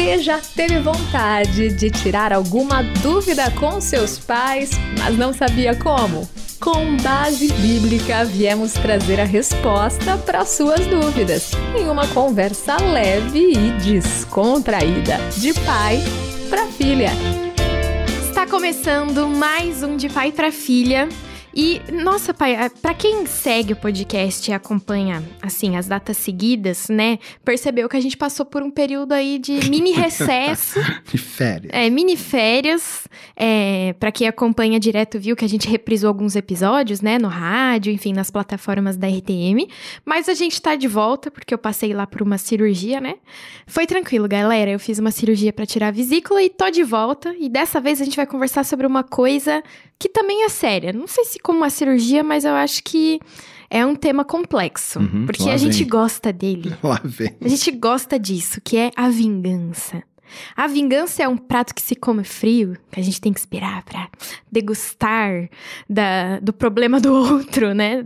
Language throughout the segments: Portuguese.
Você já teve vontade de tirar alguma dúvida com seus pais, mas não sabia como? Com base bíblica, viemos trazer a resposta para suas dúvidas, em uma conversa leve e descontraída, de pai para filha. Está começando mais um De Pai para Filha. E, nossa, pai, pra quem segue o podcast e acompanha, assim, as datas seguidas, né, percebeu que a gente passou por um período aí de mini recesso. De férias. Mini férias. Pra quem acompanha direto viu que a gente reprisou alguns episódios, né, no rádio, enfim, nas plataformas da RTM. Mas a gente tá de volta, porque eu passei lá por uma cirurgia, né. Foi tranquilo, galera, eu fiz uma cirurgia pra tirar a vesícula e tô de volta. E dessa vez a gente vai conversar sobre uma coisa que também é séria. Não sei se como uma cirurgia, mas eu acho que é um tema complexo. Porque a gente gosta dele. Lá vem. A gente gosta disso, que é a vingança. A vingança é um prato que se come frio, que a gente tem que esperar pra degustar do problema do outro, né?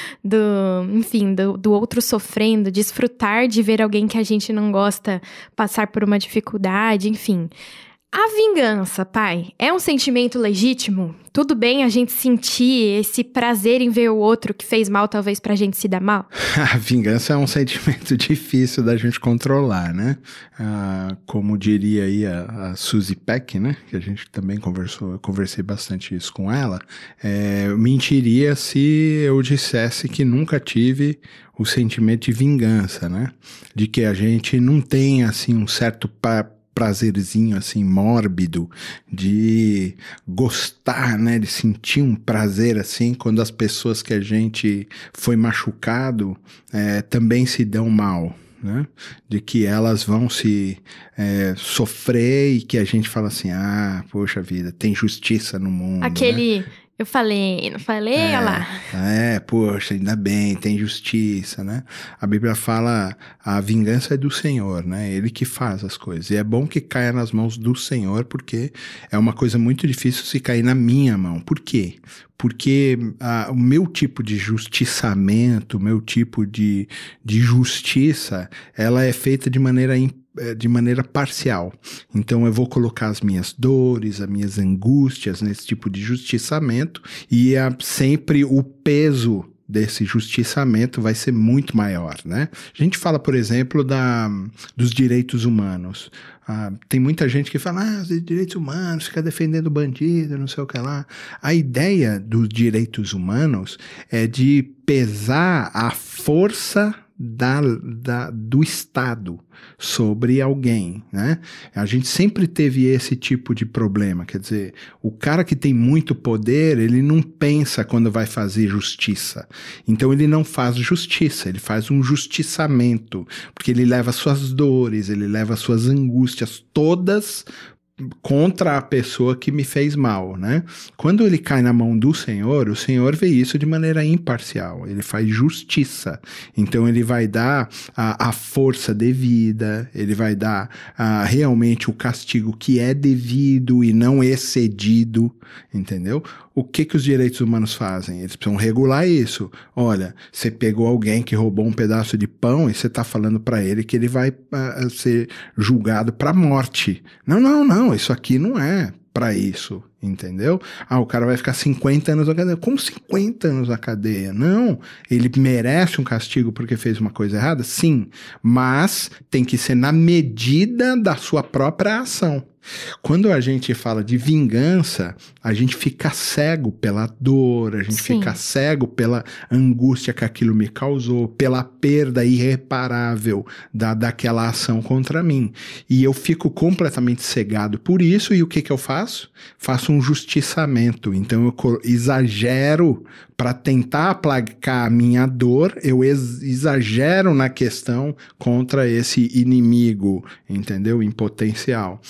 Do outro sofrendo, desfrutar de ver alguém que a gente não gosta passar por uma dificuldade, enfim. A vingança, pai, é um sentimento legítimo? Tudo bem a gente sentir esse prazer em ver o outro que fez mal, talvez pra gente se dar mal? A vingança é um sentimento difícil da gente controlar, né? Como diria aí a Suzy Peck, né? Que a gente também conversou, eu conversei bastante isso com ela. Eu mentiria se eu dissesse que nunca tive o sentimento de vingança, né? De que a gente não tem, assim, um certo prazerzinho assim mórbido de gostar, né, de sentir um prazer assim quando as pessoas que a gente foi machucado também se dão mal, né, de que elas vão se sofrer e que a gente fala assim, poxa vida, tem justiça no mundo, aquele... né? Eu falei, não falei, olha lá. Poxa, ainda bem, tem justiça, né? A Bíblia fala, a vingança é do Senhor, né? Ele que faz as coisas. E é bom que caia nas mãos do Senhor, porque é uma coisa muito difícil se cair na minha mão. Por quê? Porque o meu tipo de justiçamento, o meu tipo de justiça, ela é feita de maneira parcial. Então eu vou colocar as minhas dores, as minhas angústias nesse tipo de justiçamento e sempre o peso desse justiçamento vai ser muito maior, né? A gente fala, por exemplo, dos direitos humanos. Tem muita gente que fala, os direitos humanos, fica defendendo bandido, não sei o que lá. A ideia dos direitos humanos é de pesar a força do Estado sobre alguém, né? A gente sempre teve esse tipo de problema, quer dizer, o cara que tem muito poder, ele não pensa quando vai fazer justiça, então ele não faz justiça, ele faz um justiçamento, porque ele leva suas dores, ele leva suas angústias todas contra a pessoa que me fez mal, né? Quando ele cai na mão do Senhor, o Senhor vê isso de maneira imparcial, ele faz justiça, então ele vai dar a força devida, ele vai dar realmente o castigo que é devido e não excedido, entendeu? O que os direitos humanos fazem? Eles precisam regular isso. Olha, você pegou alguém que roubou um pedaço de pão e você está falando para ele que ele vai ser julgado para morte. Não, isso aqui não é para isso, entendeu? O cara vai ficar 50 anos na cadeia. Como 50 anos na cadeia? Não, ele merece um castigo porque fez uma coisa errada? Sim, mas tem que ser na medida da sua própria ação. Quando a gente fala de vingança, a gente fica cego pela dor, a gente fica cego pela angústia que aquilo me causou, pela perda irreparável daquela ação contra mim. E eu fico completamente cegado por isso, e o que eu faço? Faço um justiçamento. Então eu exagero para tentar aplacar a minha dor, eu exagero na questão contra esse inimigo, entendeu? Em potencial.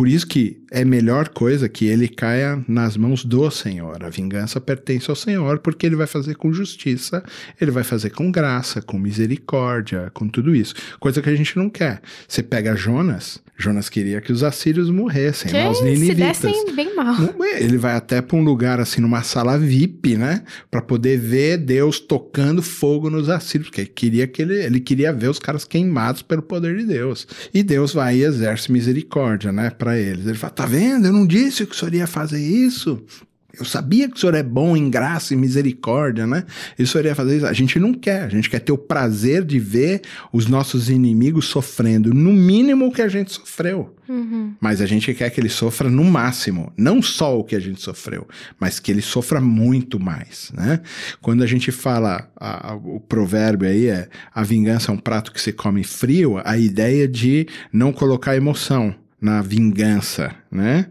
Por isso que é melhor coisa que ele caia nas mãos do Senhor. A vingança pertence ao Senhor, porque ele vai fazer com justiça, ele vai fazer com graça, com misericórdia, com tudo isso. Coisa que a gente não quer. Você pega Jonas queria que os assírios morressem, lá, os ninivitas. Se dessem bem mal. Ele vai até para um lugar assim, numa sala VIP, né? Para poder ver Deus tocando fogo nos assírios, porque ele queria ver os caras queimados pelo poder de Deus. E Deus vai e exerce misericórdia, né, para eles. Ele fala, tá vendo? Eu não disse que o senhor ia fazer isso. Eu sabia que o senhor é bom em graça e misericórdia, né? E o senhor ia fazer isso. A gente não quer. A gente quer ter o prazer de ver os nossos inimigos sofrendo, no mínimo o que a gente sofreu. Uhum. Mas a gente quer que ele sofra no máximo. Não só o que a gente sofreu, mas que ele sofra muito mais, né? Quando a gente fala, o provérbio aí é a vingança é um prato que se come frio, a ideia de não colocar emoção na vingança, né?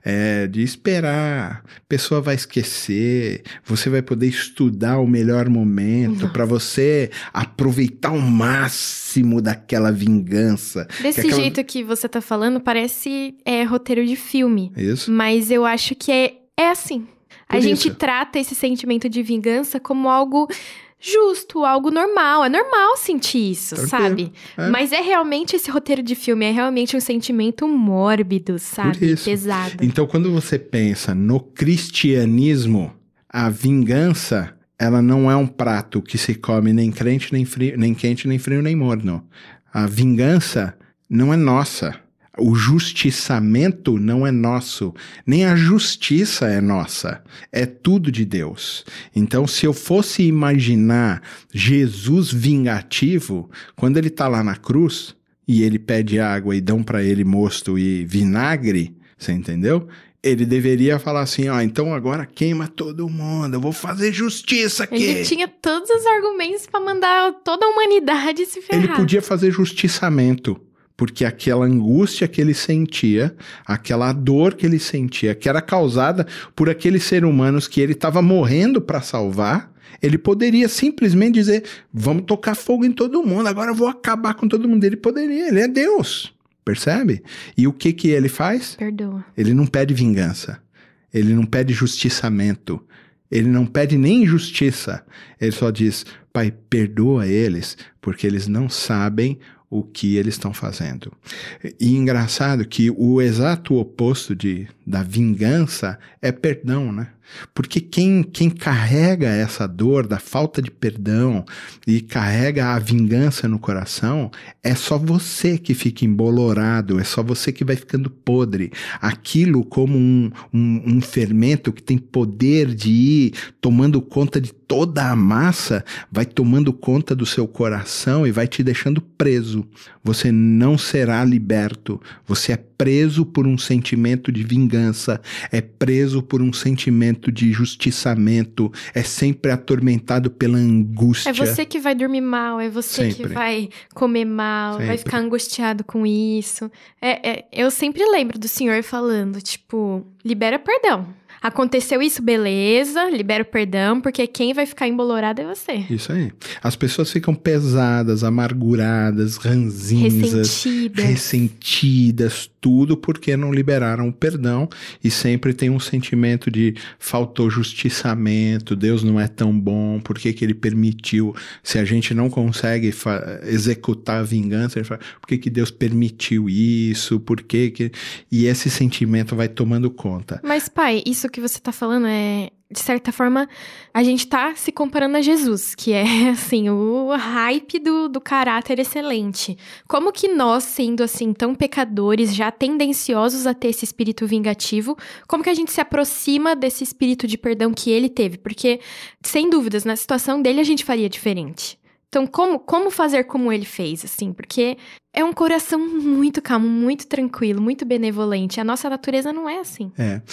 De esperar, a pessoa vai esquecer, você vai poder estudar o melhor momento para você aproveitar o máximo daquela vingança. Desse jeito que você tá falando, parece roteiro de filme. Isso. Mas eu acho que é assim. A gente trata esse sentimento de vingança como algo justo, algo normal. É normal sentir isso, sabe? Mas é realmente esse roteiro de filme, é realmente um sentimento mórbido, sabe? Pesado. Então, quando você pensa no cristianismo, a vingança, ela não é um prato que se come nem crente, nem frio, nem quente, nem frio, nem morno. A vingança não é nossa. O justiçamento não é nosso, nem a justiça é nossa, é tudo de Deus. Então, se eu fosse imaginar Jesus vingativo, quando ele está lá na cruz e ele pede água e dão para ele mosto e vinagre, você entendeu? Ele deveria falar assim, então agora queima todo mundo, eu vou fazer justiça aqui. Ele tinha todos os argumentos para mandar toda a humanidade se ferrar. Ele podia fazer justiçamento. Porque aquela angústia que ele sentia, aquela dor que ele sentia, que era causada por aqueles seres humanos que ele estava morrendo para salvar, ele poderia simplesmente dizer, vamos tocar fogo em todo mundo, agora eu vou acabar com todo mundo. Ele poderia, ele é Deus, percebe? E o que ele faz? Perdoa. Ele não pede vingança, ele não pede justiçamento, ele não pede nem justiça, ele só diz, Pai, perdoa eles, porque eles não sabem o que eles estão fazendo. E engraçado que o exato oposto da vingança é perdão, né? Porque quem carrega essa dor da falta de perdão e carrega a vingança no coração, é só você que fica embolorado, é só você que vai ficando podre. Aquilo como um fermento que tem poder de ir tomando conta de toda a massa, vai tomando conta do seu coração e vai te deixando preso. Você não será liberto. Você é preso por um sentimento de vingança, é preso por um sentimento de justiçamento, é sempre atormentado pela angústia. É você que vai dormir mal, é você que vai comer mal, vai ficar angustiado com isso. Eu sempre lembro do Senhor falando, tipo, libera perdão. Aconteceu isso, beleza, libera o perdão, porque quem vai ficar embolorado é você. Isso aí. As pessoas ficam pesadas, amarguradas, ranzinhas, ressentidas, tudo porque não liberaram o perdão e sempre tem um sentimento de faltou justiçamento, Deus não é tão bom, por que ele permitiu? Se a gente não consegue executar a vingança, ele fala, por que Deus permitiu isso? Por que... E esse sentimento vai tomando conta. Mas, pai, isso que você tá falando de certa forma, a gente tá se comparando a Jesus, que é, assim, o hype do caráter excelente. Como que nós, sendo, assim, tão pecadores, já tendenciosos a ter esse espírito vingativo, como que a gente se aproxima desse espírito de perdão que ele teve? Porque, sem dúvidas, na situação dele a gente faria diferente. Então, como fazer como ele fez, assim? Porque é um coração muito calmo, muito tranquilo, muito benevolente. A nossa natureza não é assim.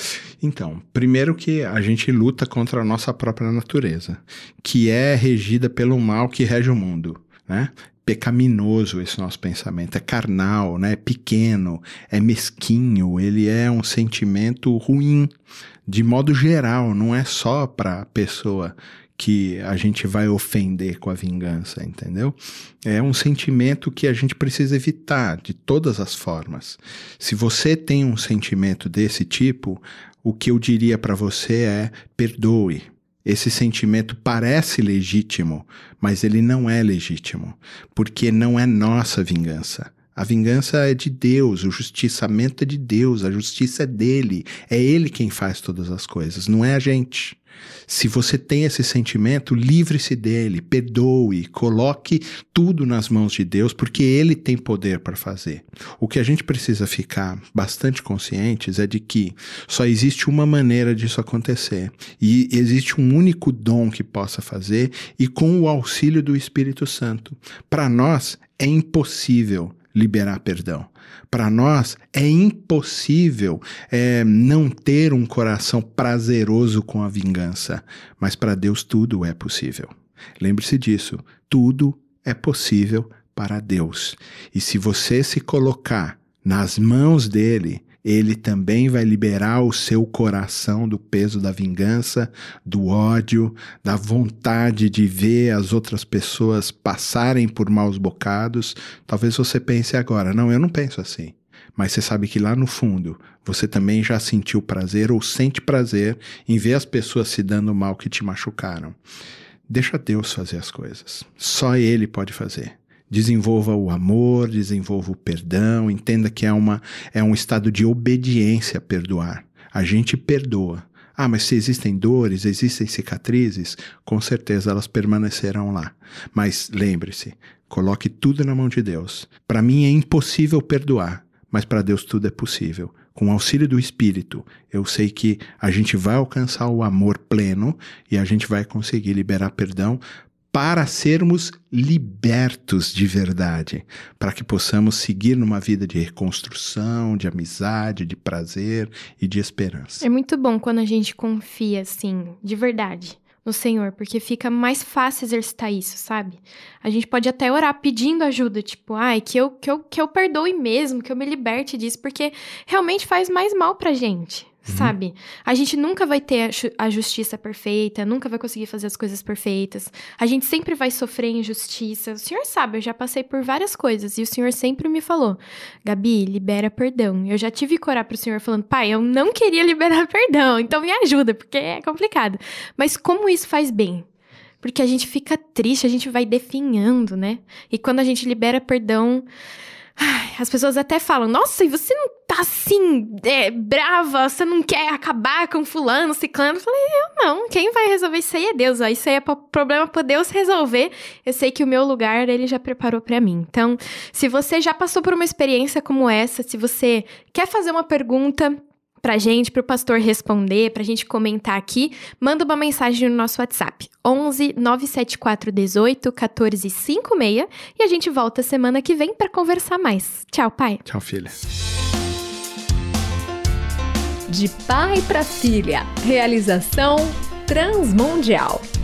Então, primeiro que a gente luta contra a nossa própria natureza, que é regida pelo mal que rege o mundo, né? Pecaminoso esse nosso pensamento, é carnal, né? É pequeno, é mesquinho, ele é um sentimento ruim, de modo geral, não é só para a pessoa que a gente vai ofender com a vingança, entendeu? É um sentimento que a gente precisa evitar de todas as formas. Se você tem um sentimento desse tipo, o que eu diria para você é: perdoe. Esse sentimento parece legítimo, mas ele não é legítimo, porque não é nossa vingança. A vingança é de Deus, o justiçamento é de Deus, a justiça é dele. É ele quem faz todas as coisas, não é a gente. Se você tem esse sentimento, livre-se dele, perdoe, coloque tudo nas mãos de Deus, porque ele tem poder para fazer. O que a gente precisa ficar bastante conscientes é de que só existe uma maneira disso acontecer. E existe um único dom que possa fazer, e com o auxílio do Espírito Santo. Para nós, é impossível liberar perdão. Para nós é impossível não ter um coração prazeroso com a vingança, mas para Deus tudo é possível. Lembre-se disso, tudo é possível para Deus. E se você se colocar nas mãos dele, ele também vai liberar o seu coração do peso da vingança, do ódio, da vontade de ver as outras pessoas passarem por maus bocados. Talvez você pense agora: não, eu não penso assim. Mas você sabe que lá no fundo, você também já sentiu prazer ou sente prazer em ver as pessoas se dando mal que te machucaram. Deixa Deus fazer as coisas. Só Ele pode fazer. Desenvolva o amor, desenvolva o perdão, entenda que é um estado de obediência perdoar. A gente perdoa. Ah, mas se existem dores, existem cicatrizes, com certeza elas permanecerão lá. Mas lembre-se, coloque tudo na mão de Deus. Para mim é impossível perdoar, mas para Deus tudo é possível. Com o auxílio do Espírito, eu sei que a gente vai alcançar o amor pleno e a gente vai conseguir liberar perdão para sermos libertos de verdade, para que possamos seguir numa vida de reconstrução, de amizade, de prazer e de esperança. É muito bom quando a gente confia, assim, de verdade, no Senhor, porque fica mais fácil exercitar isso, sabe? A gente pode até orar pedindo ajuda, tipo, que eu perdoe mesmo, que eu me liberte disso, porque realmente faz mais mal pra gente. Sabe? A gente nunca vai ter a justiça perfeita, nunca vai conseguir fazer as coisas perfeitas. A gente sempre vai sofrer injustiça. O Senhor sabe, eu já passei por várias coisas e o Senhor sempre me falou: Gabi, libera perdão. Eu já tive que orar pro Senhor falando: Pai, eu não queria liberar perdão, então me ajuda, porque é complicado. Mas como isso faz bem? Porque a gente fica triste, a gente vai definhando, né? E quando a gente libera perdão... as pessoas até falam: nossa, e você não tá assim, brava, você não quer acabar com fulano, ciclano? Eu falei: eu não, quem vai resolver isso aí é Deus, ó. Isso aí é problema pra Deus resolver. Eu sei que o meu lugar, ele já preparou pra mim. Então, se você já passou por uma experiência como essa, se você quer fazer uma pergunta pra gente, pro pastor responder, pra gente comentar aqui, manda uma mensagem no nosso WhatsApp, 11 974 18 14 56, e a gente volta semana que vem pra conversar mais. Tchau, pai. Tchau, filha. De pai para filha, realização Transmundial.